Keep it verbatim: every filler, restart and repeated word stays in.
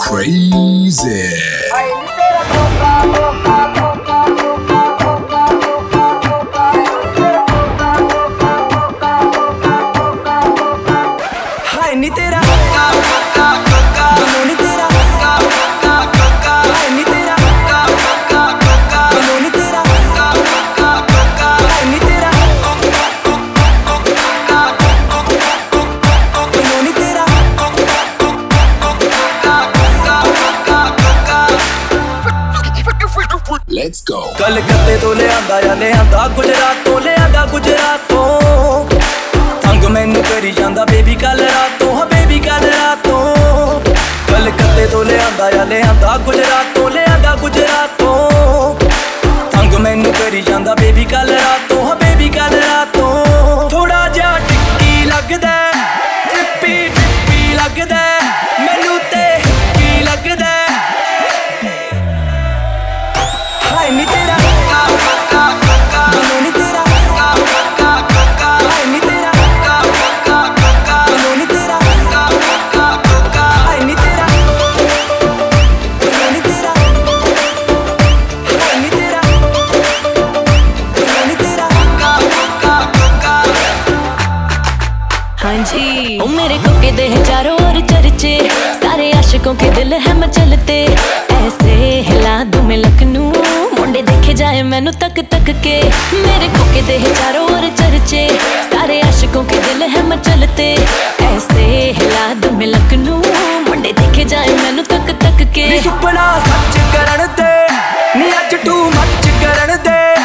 crazy. हाय नी तेरा Let's go. कलकत्ते तो ले आंदा या ले आंदा गुजरात तो ले आंदा गुजरात तो तंग मैनू करी जांदा बेबी कल रातों हाँ बेबी कल रातों कलकत्ते तो ले आंदा या ले आंदा गुजरात तो ले आंदा गुजरात तो तंग मैनू करी जांदा बेबी कल रातों हाँ बेबी कल रातों थोड़ा जा टिक्की लगदा ट्रिपी ट्रिपी लगदा मैनू ते की लगदा हाय नी तेरा बनोनी तेरा हाय नी तेरा बनोनी तेरा हाय नी तेरा बनोनी तेरा हाय नी तेरा बनोनी तेरा हाँ जी ओ मेरे कोके दे हैं चारों ओर चर्चे सारे आशिकों के दिल है मचलते ऐसे हिला दूं मैं लखनऊ मुंडे देखे जाए मैनू तक तक के मेरे कोके दे हैं चारों ओर चर्चे सारे आशिकों के दिल है मचलते ऐसे हिला दूं मैं लखनऊ मुंडे देखे जाए मैनू तक तक के नी सुपना सच करन दे नी अज टू मच करन दे